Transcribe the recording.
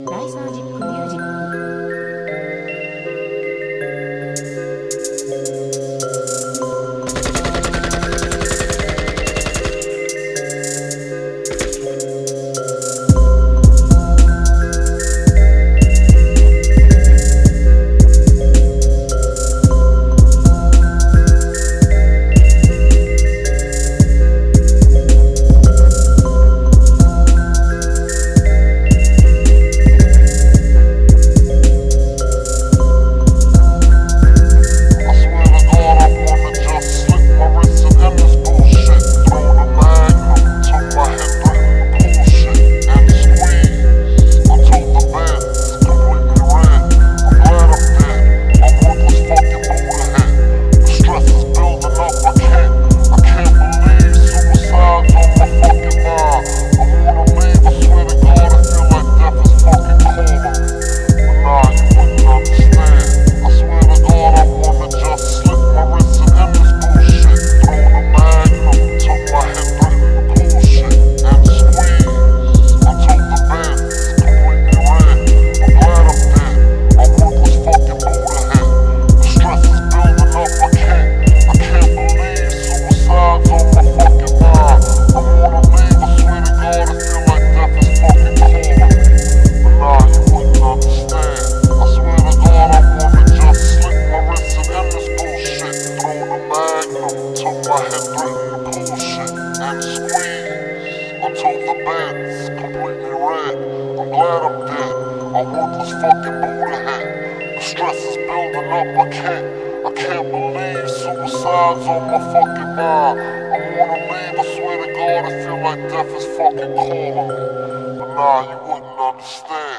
ライサージックミュージック Until the bed's completely red. I'm glad I'm dead. I'm worthless fucking Buddha head. The stress is building up. I can't believe suicide's on my fucking mind. I wanna leave. I swear to God, I feel like death is fucking calling me. But nah, you wouldn't understand.